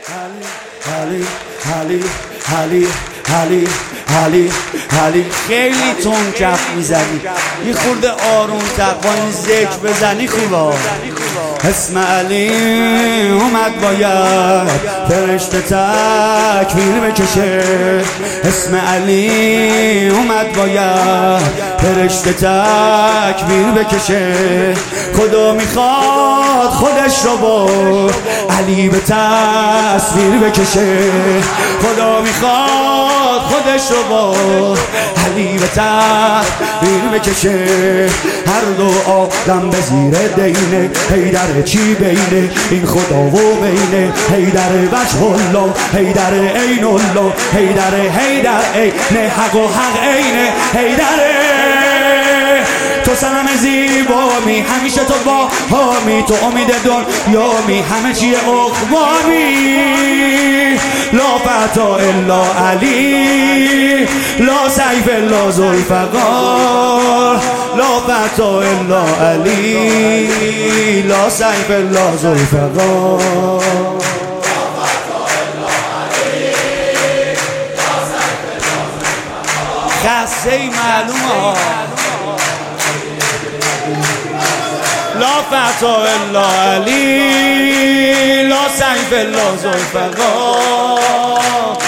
علی خیلی تون کف میزنی، یه خورده آروم تر با این ذکر بزنی خوبه. اسم علی اومد باید فرشته تکبیر بکشه. اسم علی اومد باید فرشته تکبیر بکشه. خدا میخواد خودش رو با علی به تصویر بکشه. خدا میخواد خودش رو با علی به تصویر بکشه. هر دو آدم به زیر دینه، حیدر چی بینه این خدا و بینه. حیدر وجه الله، حیدر عین الله، حیدر عین حق و حق عینه. حیدر تو صنم زیبامی، همیشه تو با هامی، تو امید دنیامی، همه چی اقوامی. لا فتا الا علی، لا سیف الا ذوالفقار. لا فتا الا علی، لا سیف الا ذوالفقار. خسته معلومه لا فتا الا علی، لا سیف الا ذوالفقار.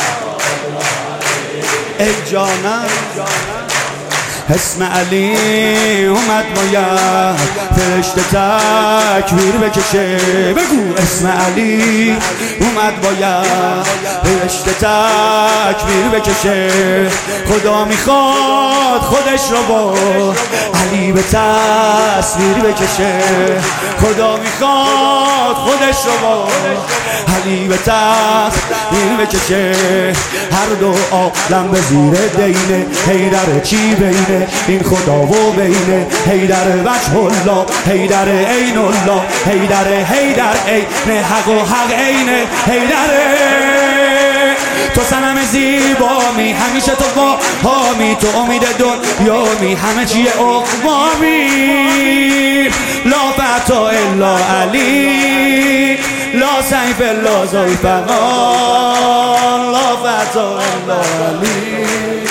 ای جانم اسم علی اومد باید فرشته تکبیر بکشه. بگو اسم علی اومد باید فرشته تکبیر بکشه. خدا میخواد خودش رو با علی به تصویر بکشه. خدا میخواد خودش رو با علی به تصویر بکشه. هر دو عالم به زیر دینه، حیدر چی بینه این خدا و بینه. حیدر وجه الله، حیدر عین الله، حیدر عین حق و حق عینه. حیدر تو صنم زیبامی، همیشه تو با هامی، تو امید دنیامی، همه چی اقوامی. لا فتا الا علی، لا سیف الا ذوالفقار. لا فتا الا علی.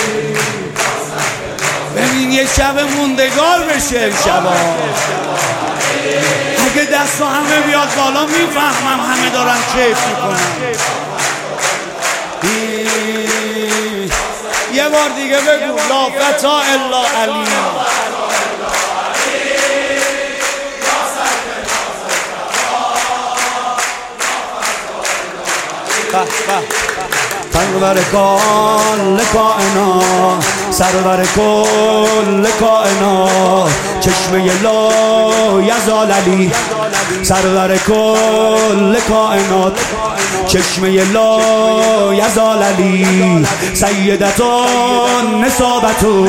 ببین یه شب موندگار بشه امشبا. اگه دست همه بیاد بالا میفهمم همه دارن کیف میکنن. یه بار دیگه بگو لا فتا الا علی. سرور کل کائنات، سرور کل کائنات، چشمه لا یزال علی. سرور کل کائنات، چشمه لا یزال علی. سیدتون نسابتو،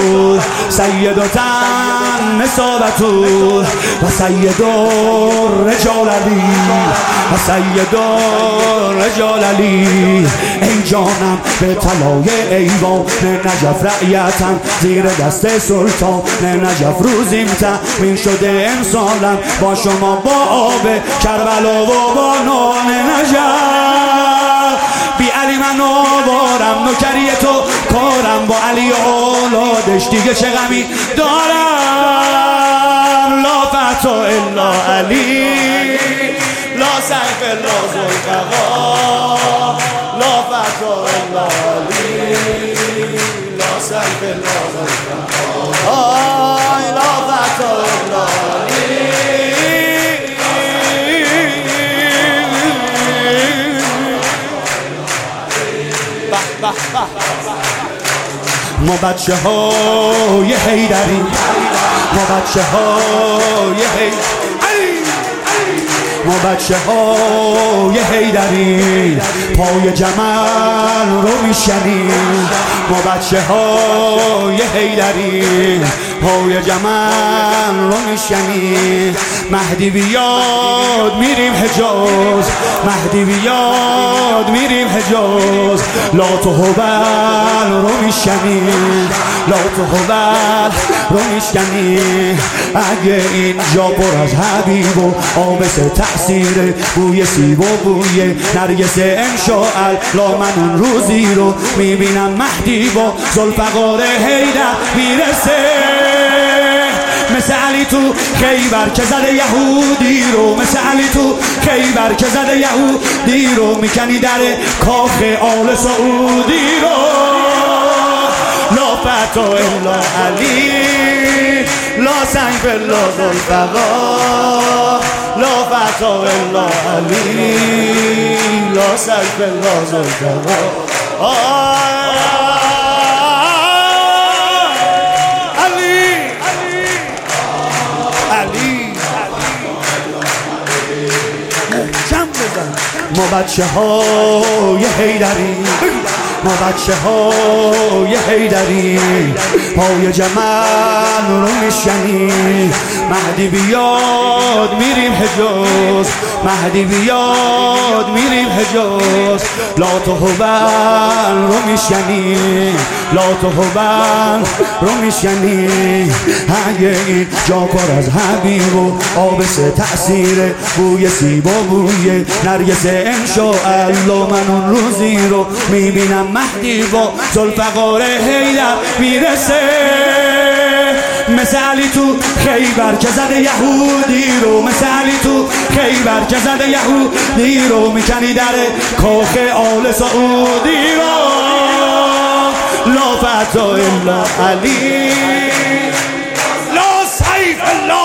سیدتون نسابتو، و سیدون رجال علی، و سیدون رجال علی. ای جانم به طلای ایوان نجف، رعیتم زیر دست سلطان نجف. روزیم تأمین شده امسالم با شما، با آب کربلا و با نان نجف. بی علی من آوارم، نوکری تو کارم، با علی اولادش دیگه چه غمی دارم. لا فتا الا علی، لا سیف الا ذوالفقار. لا فتا الا علی، لا سیف الا ذوالفقار. لا فتا الا علی. ما بچه های حیدری، ما بچه های حیدری، ما بچه های حیدری پای جمل رو میشنیم. ما بچه های حیدری پای جمل رو میشنیم. مهدی بیاد میریم حجاز، مهدی بیاد میریم حجاز. لات و هبل رو میشکنیم، لات و هبل رو میشکنیم. اگه اینجا پر از حبیب و آبس تأثیر بوی سیب و بوی نرگس انشاءالله من اون روزی رو میبینم مهدی با ذوالفقار حیدر میرسه. مثل علی تو خیبر که زده یهودی رو، مثل علی تو خیبر که زده یهودی رو. میکنی در کاخ آل سعودی رو. لا فتا الا علی، لا سیف الا ذوالفقار، لا فتا الا علی، لا سیف الا ذوالفقار. ما بچه های حیدری، ما بچه های حیدری پای جمل رو میشکنیم. مهدی بیاد میریم حجاز، مهدی بیاد میریم حجاز. لات و هبل رو میشکنیم، لات و هبل رو میشکنیم. اگه این جا پر از حبیب و آبس تأثیر بوی سیب و بوی نرگس انشاءالله من اون روزی رو میبینم مهدی با ذوالفقار حیدر میرسه. مثل علی تو خیبر که زده یهودی رو، مثل علی تو خیبر که زده یهودی رو. میکنی در کاخ آل سعودی رو. لا فتا الا علی، لا سیف الا